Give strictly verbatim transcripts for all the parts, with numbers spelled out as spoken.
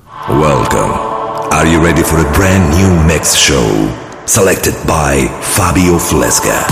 Welcome. Are you ready for a brand new mix show? Selected by Fabio Flesca.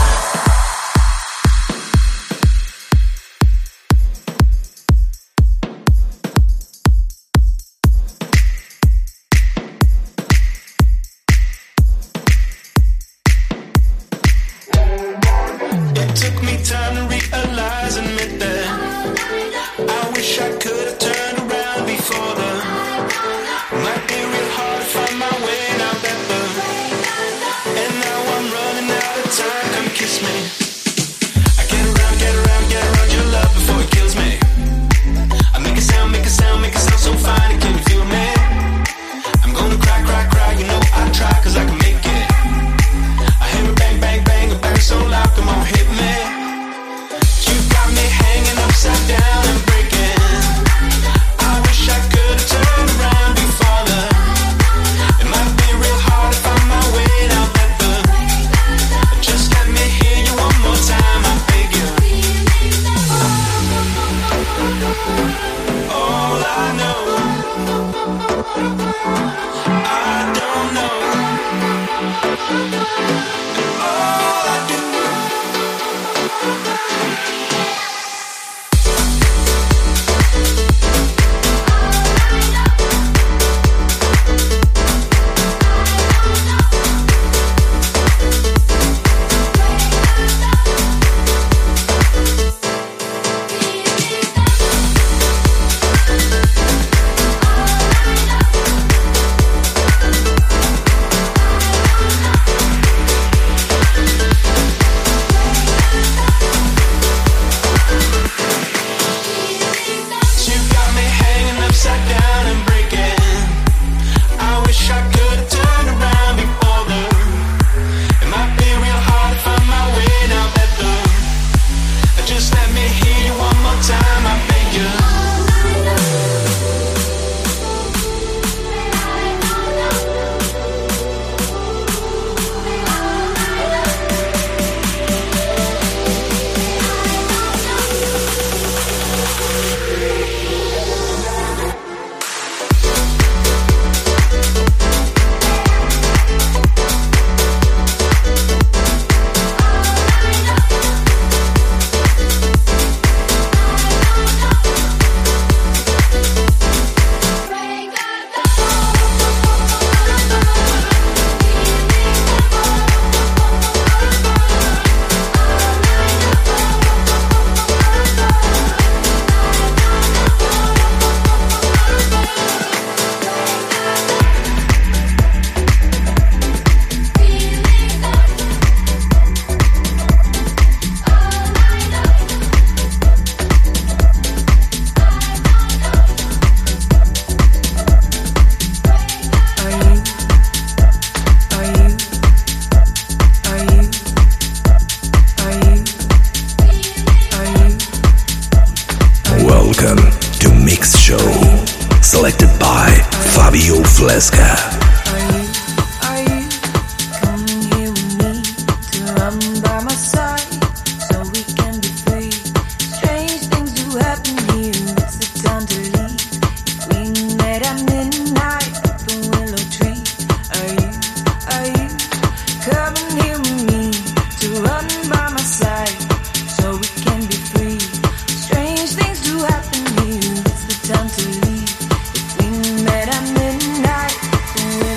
Time to leave. If we met at midnight, then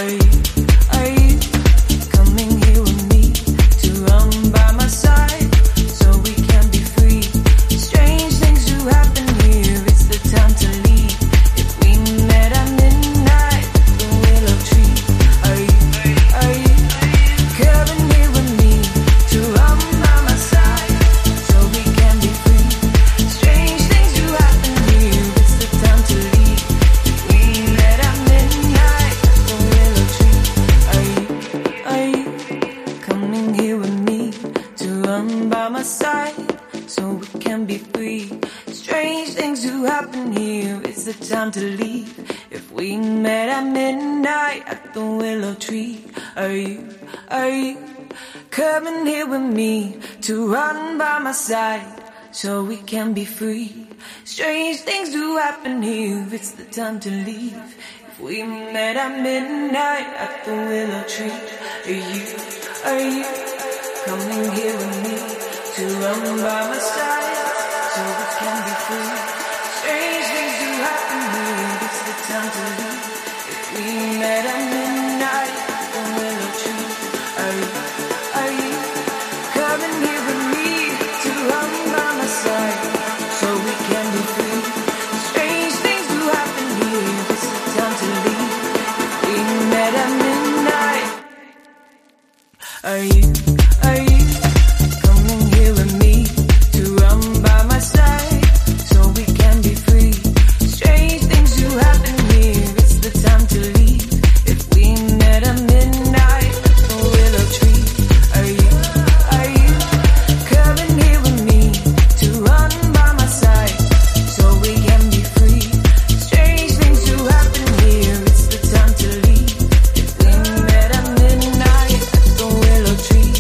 So we can be free. Strange things do happen here. It's the time to leave. If we met at midnight at the willow tree, are you, are you coming here with me to run by my side? So we can be free. Strange things do happen here. It's the time to leave. If we met at midnight at the willow tree, are you, are you coming here with me to run by my side, so we can be free? Strange things do happen here. It's the time to leave. We met at midnight. Are you, are you coming here with me to run by my side, so we can be free? Strange things do happen here. It's the time to leave. If we met at midnight at the willow tree, are you, are you coming here with me to run by my side, so we can be free? Strange things do happen here. It's the time to leave. If we met at midnight at the willow tree.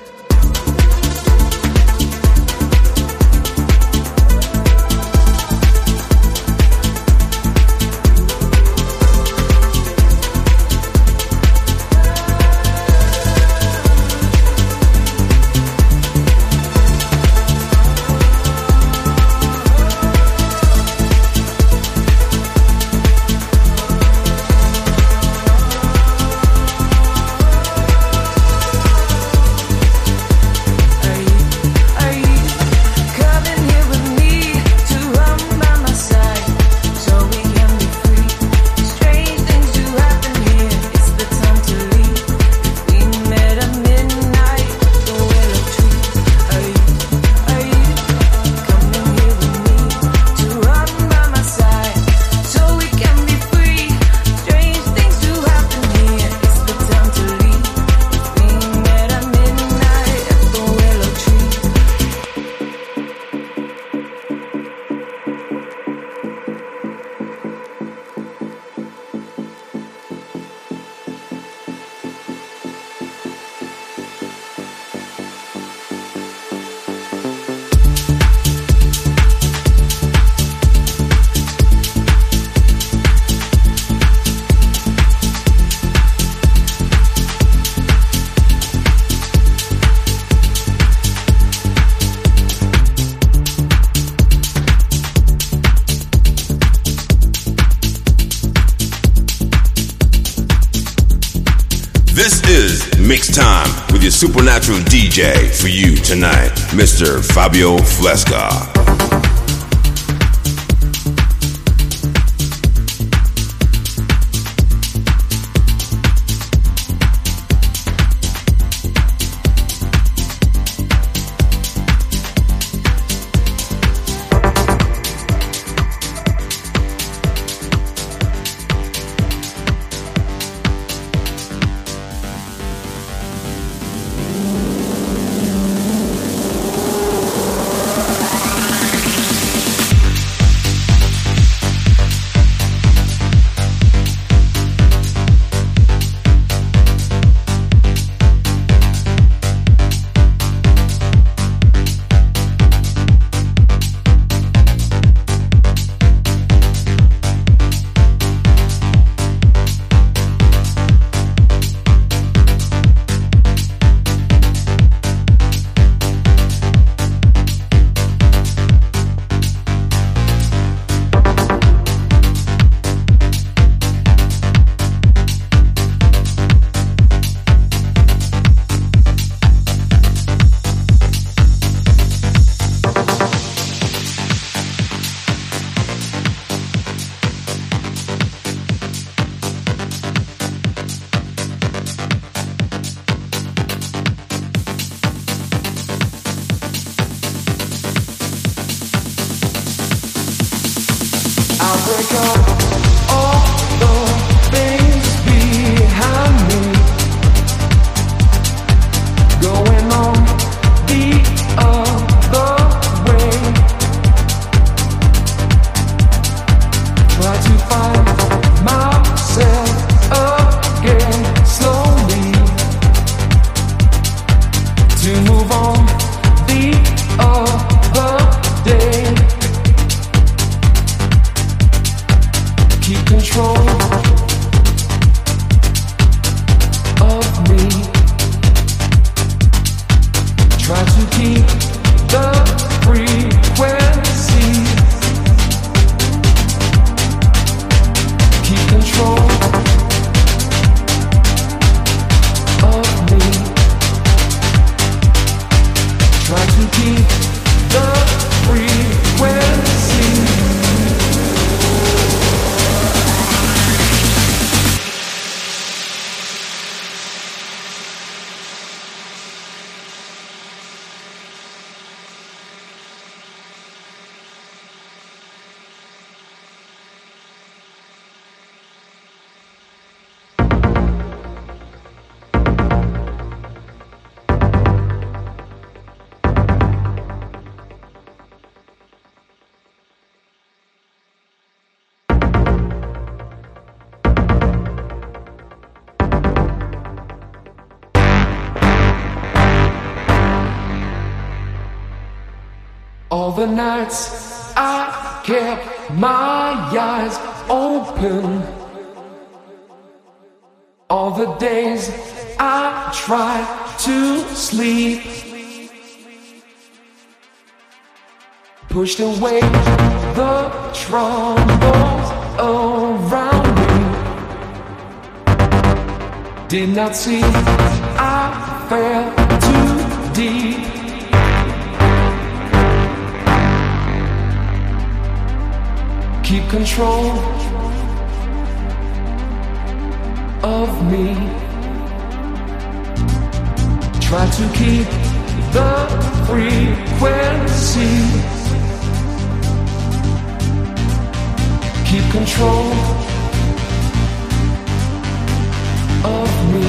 Are you, are you coming here with me to run by my side, so we can be free? Strange things do happen here. It's the time to leave. If we met at midnight at the willow tree, are you, are you coming here with me to run by my side, so we can be free? Strange things do happen here. It's the time to leave. If we met at midnight at the willow tree. This is Mix Time with your supernatural D J for you tonight, Mister Fabio Fresca. All the nights I kept my eyes open. All the days I tried to sleep. Pushed away the troubles around me. Did not see I fell too deep. Keep control of me. Try to keep the frequency. Keep control of me.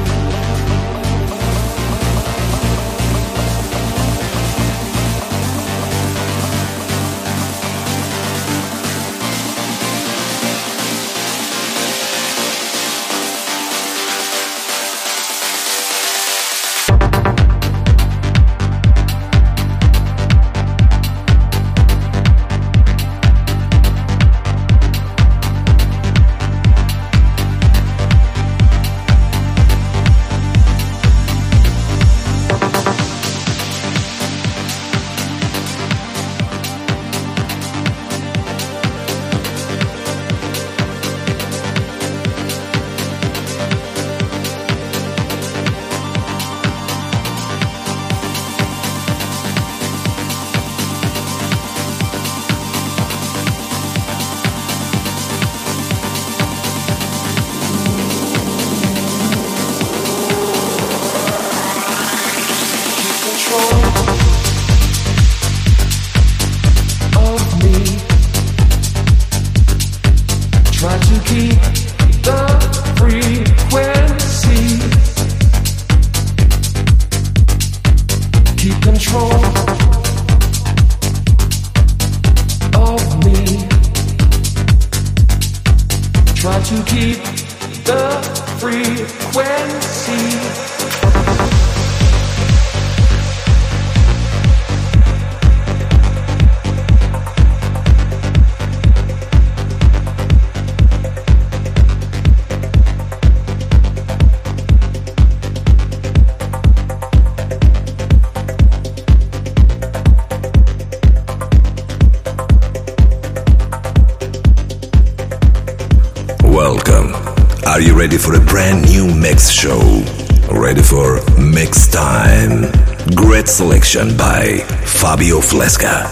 Are you ready for a brand new mix show? Ready for Mix Time? Great selection by Fabio Fresca.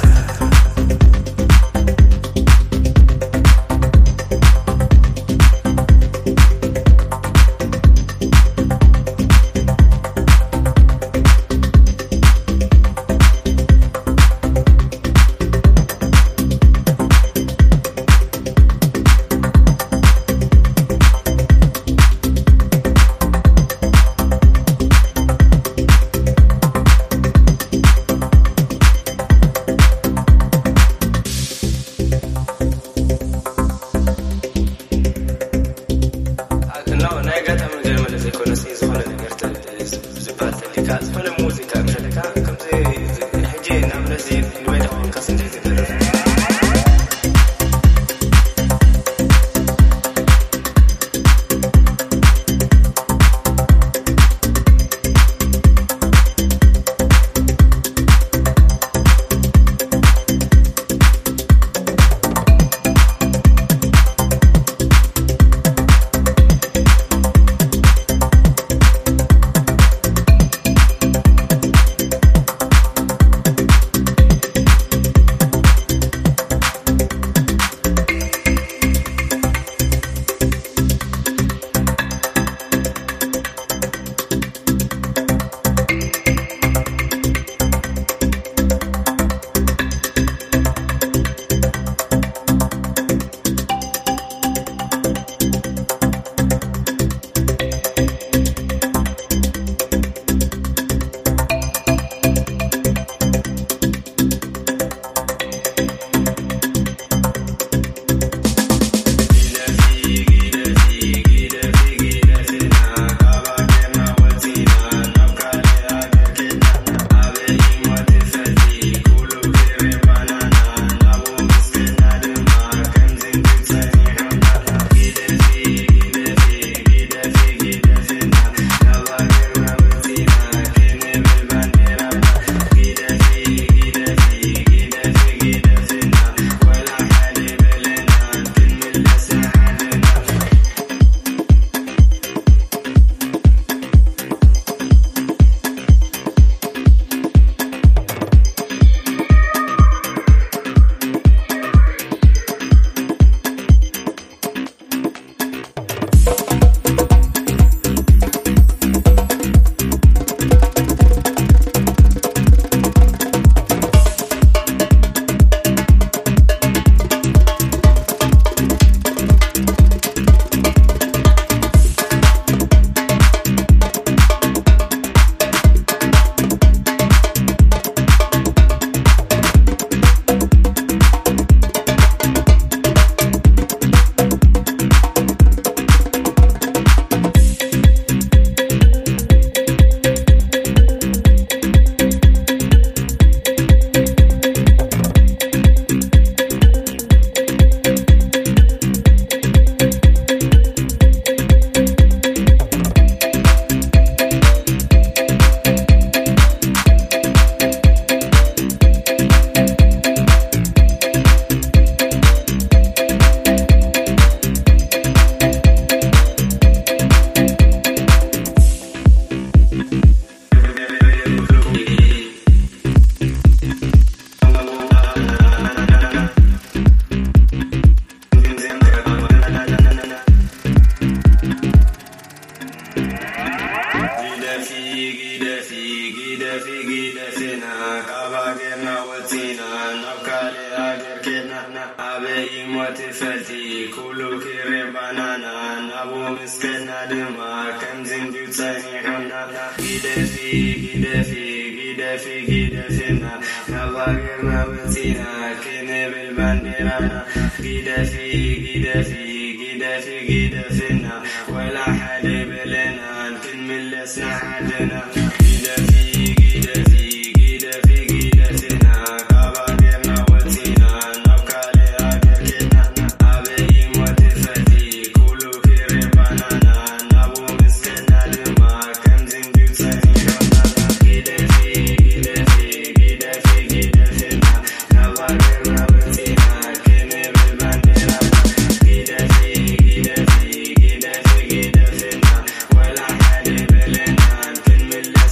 أبي موت فتي كلو كيري بانانا نابو مسكنا دما كم زندو تسانيحنا جدفي جدفي جدفي جدفنا نباقرنا بنتينا كني بالبانديرانا جدفي جدفي جدفي جدفنا ولا حد بلنا نكمل لسنا حدنا جدفي جدفي جدفي جدفنا نباقرنا بنتينا نبقى لأجرنا أبي موت فتي كلو كيري بانانا نابو مسكنا دما كم زندو تسانيحنا جدفي جدفي جدفي جدفنا نباقرنا بنتينا كني بالبانديرانا جدفي جدفي جدفي جدفنا ولا حد بلنا نكمل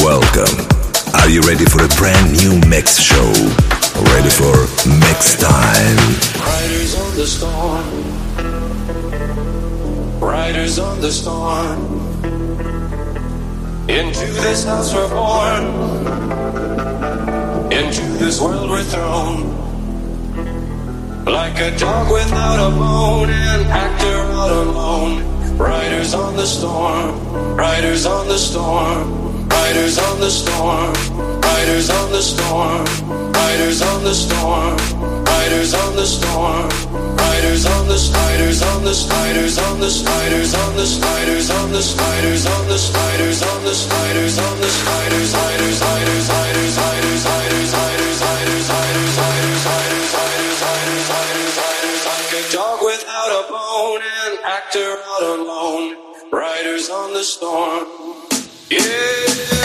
Welcome. Are you ready for a brand new mix show? Ready for mix time? Riders on the storm. Riders on the storm. Into this house we're born. Into this world we're thrown. Like a dog without a bone, an actor out alone. Riders on the storm. Riders on the storm. Riders on the storm, riders on the storm, riders on the storm, riders on the storm, riders on the spiders on the spiders on the spiders on the spiders on the spiders on the spiders on the spiders on the spiders spiders spiders spiders spiders spiders spiders spiders spiders spiders spiders spiders spiders spiders like a dog without a bone, an actor out alone. Riders on the storm. Yeah.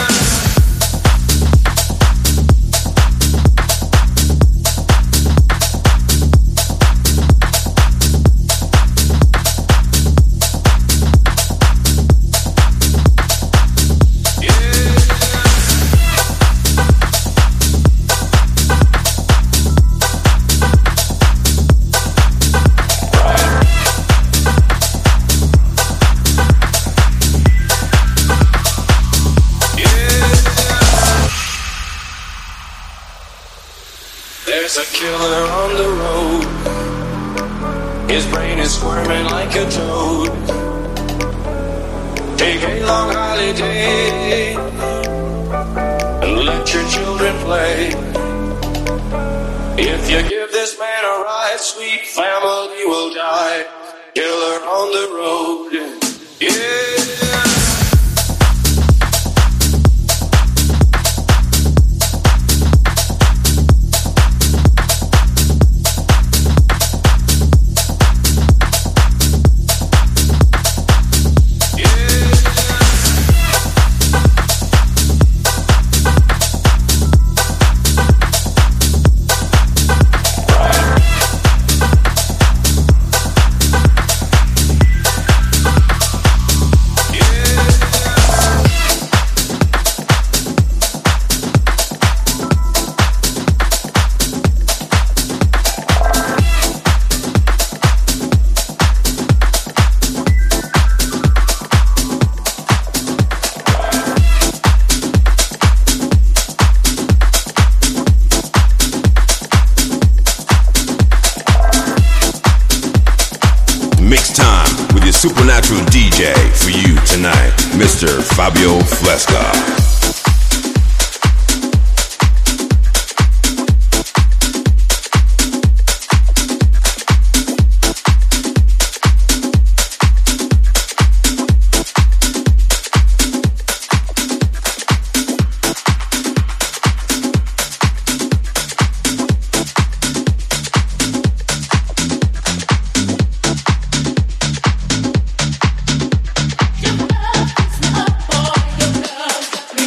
There's a killer on the road. His brain is squirming like a toad. Take a long holiday and let your children play. If you give this man a ride, sweet family will die. Killer on the road. Yeah. Supernatural D J for you tonight, Mister Fabio Fleska. Your love is not for your girls.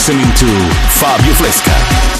listening to Fabio Fresca.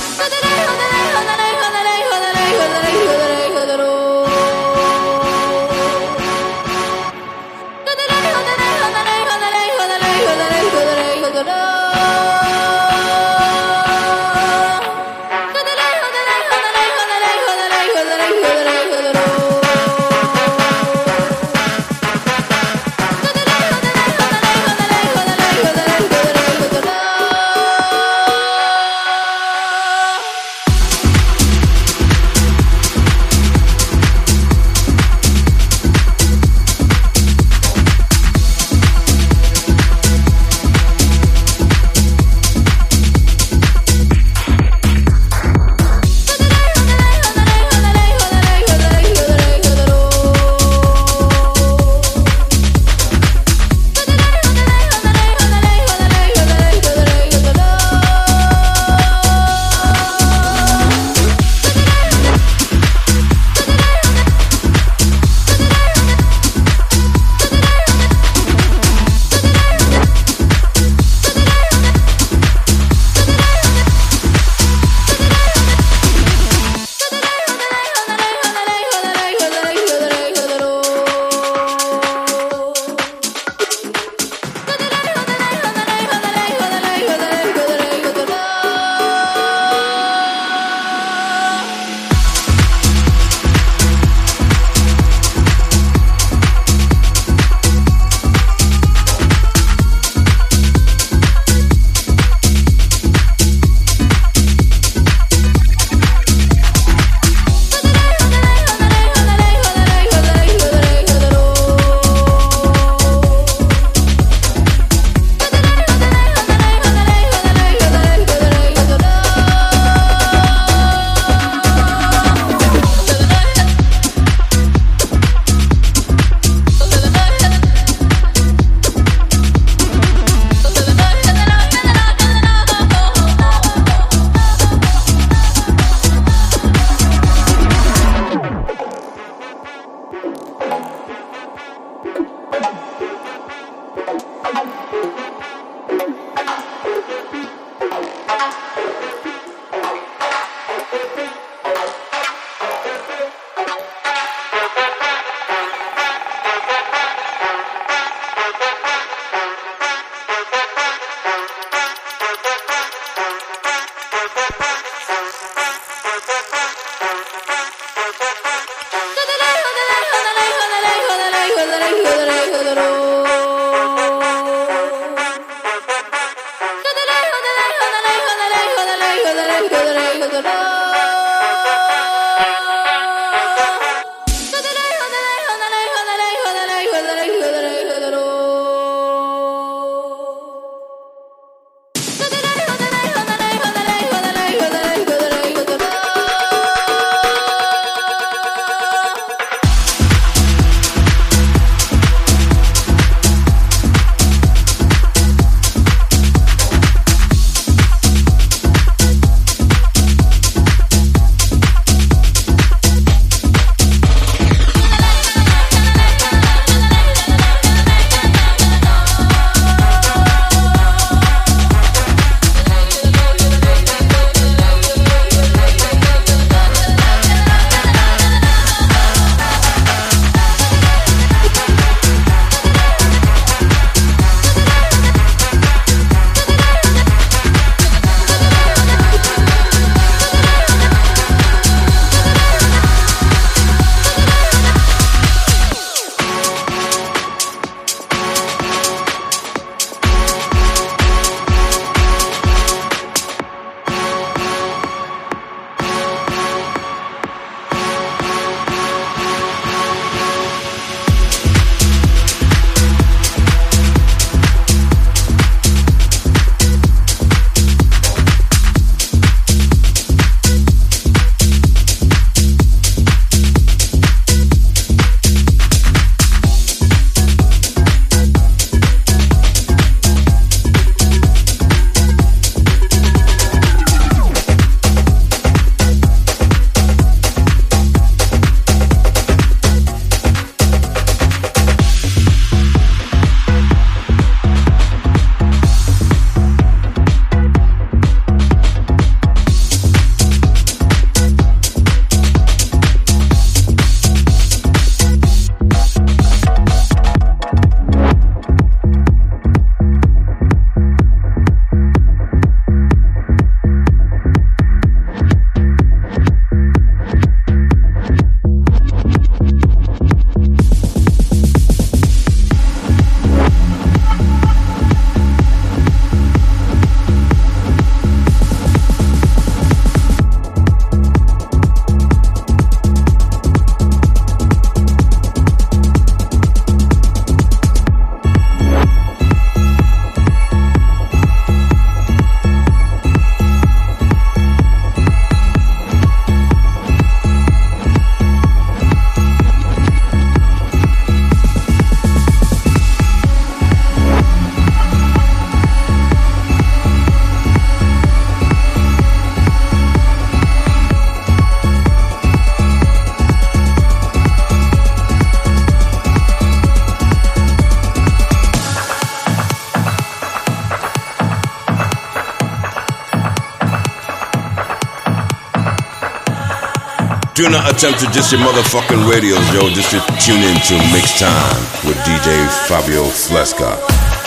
Do not attempt to diss your motherfucking radios, yo. Just to tune in to Mix Time with D J Fabio Fleska.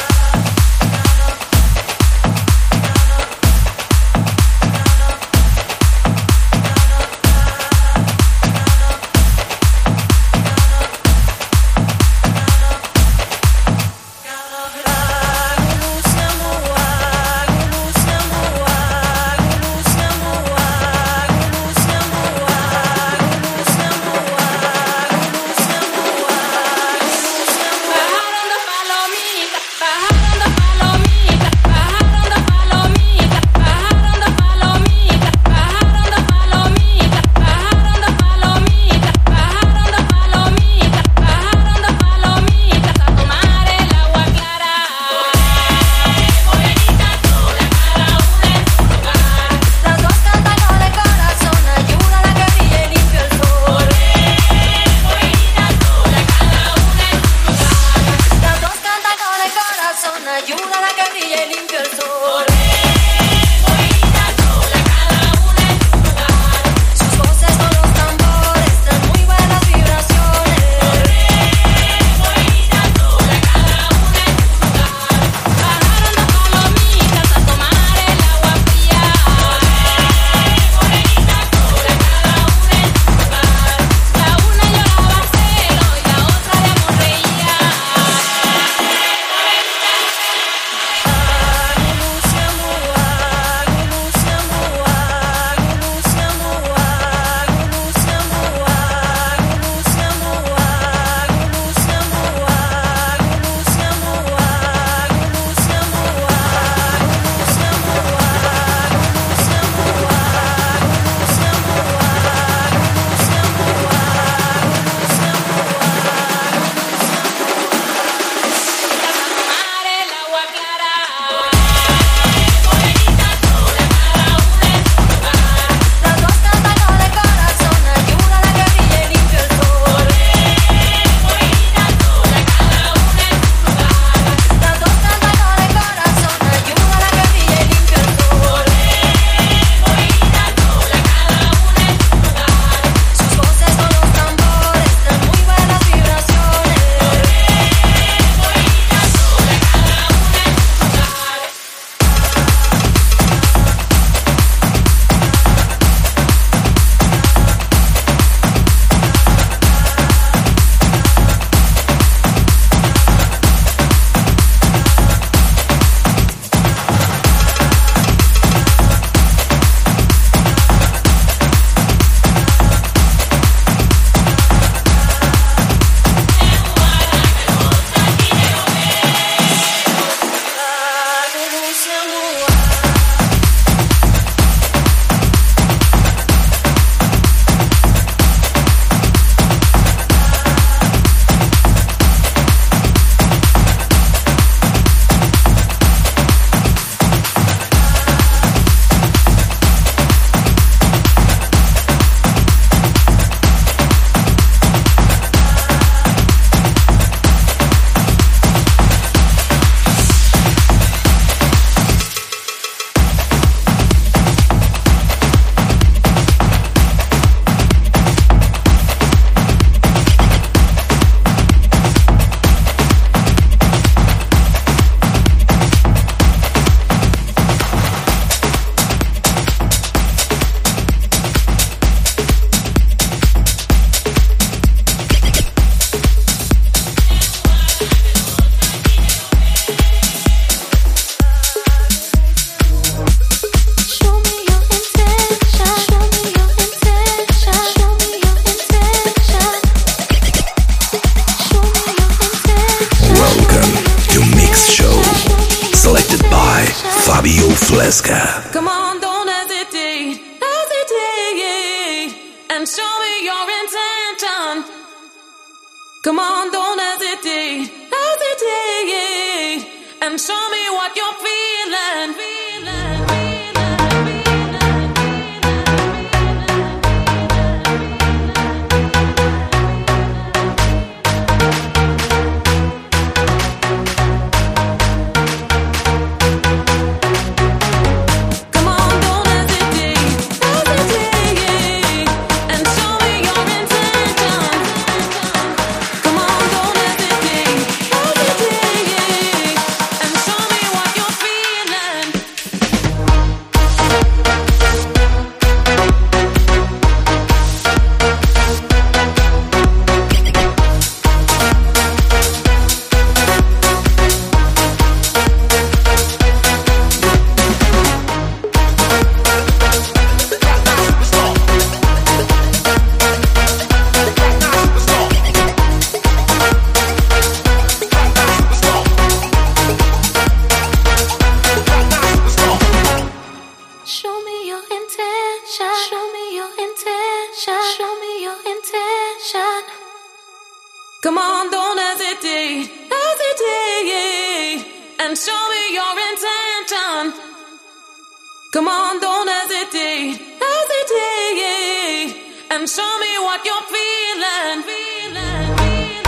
Fleska. Come on, don't hesitate, hesitate, and show me your intention. Come on, don't hesitate, hesitate, and show me what you're feeling, feeling, feeling. Come on, don't hesitate, hesitate, and show me Come on, don't hesitate, hesitate, and show me your intention. Come on, don't hesitate, hesitate, and show me what you're feeling, feeling, feeling,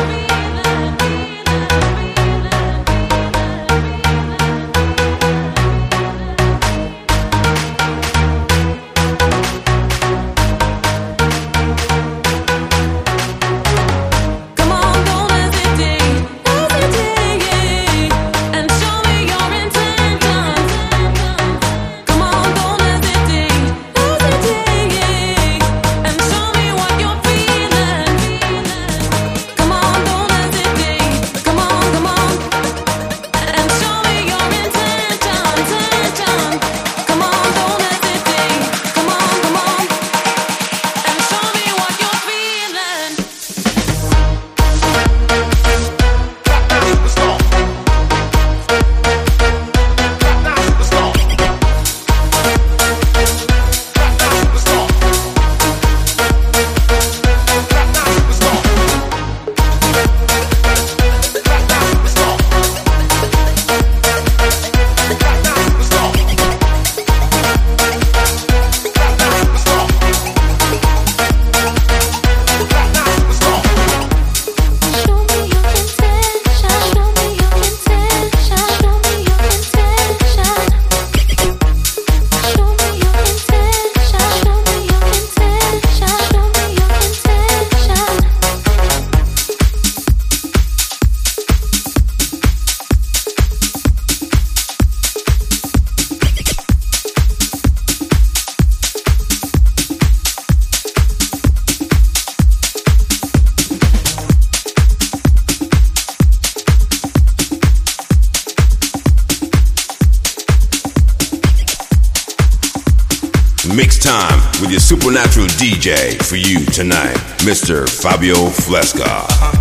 Mix time with your supernatural D J for you tonight, Mister Fabio Fleska. Uh-huh.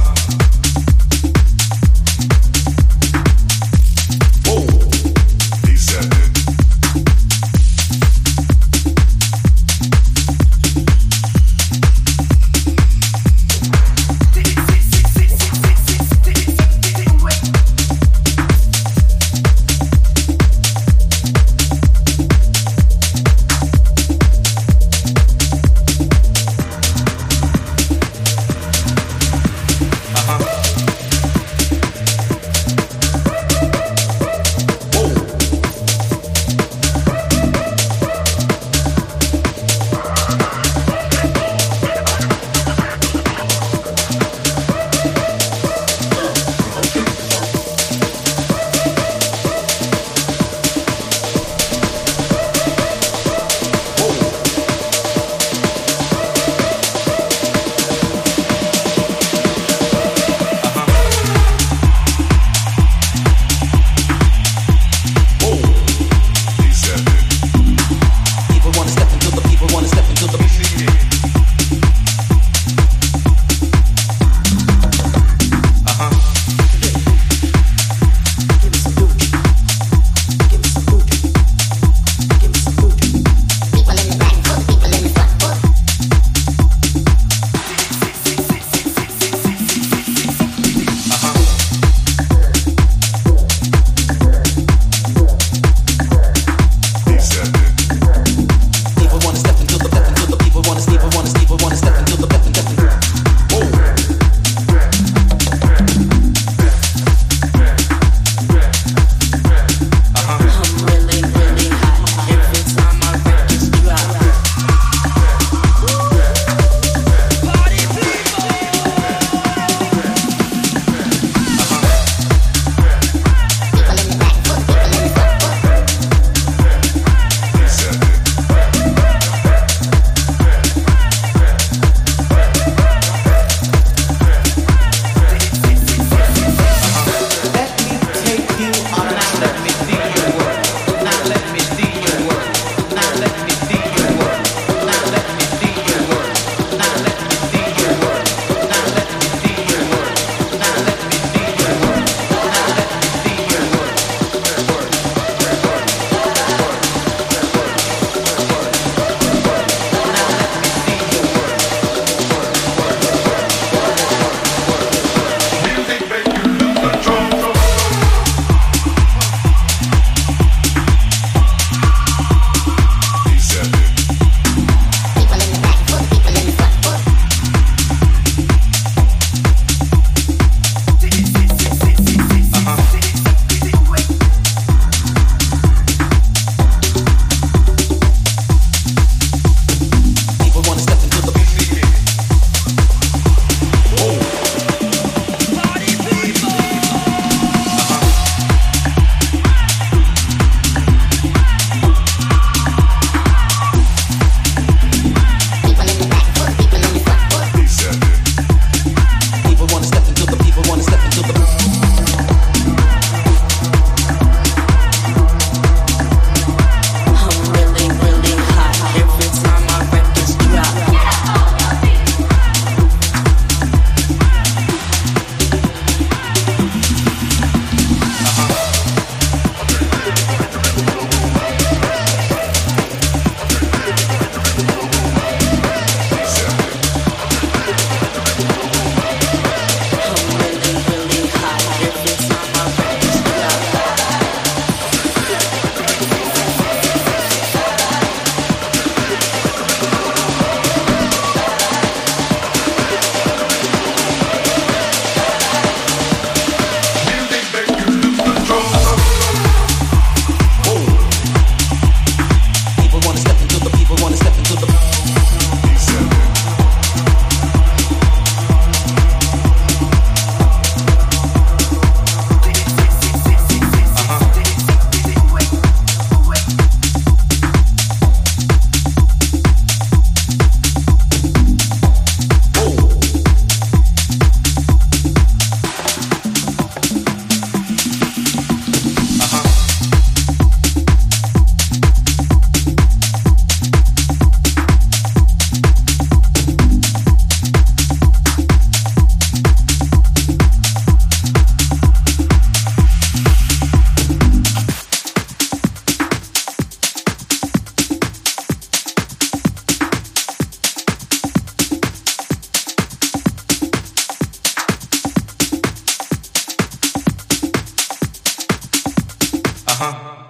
huh.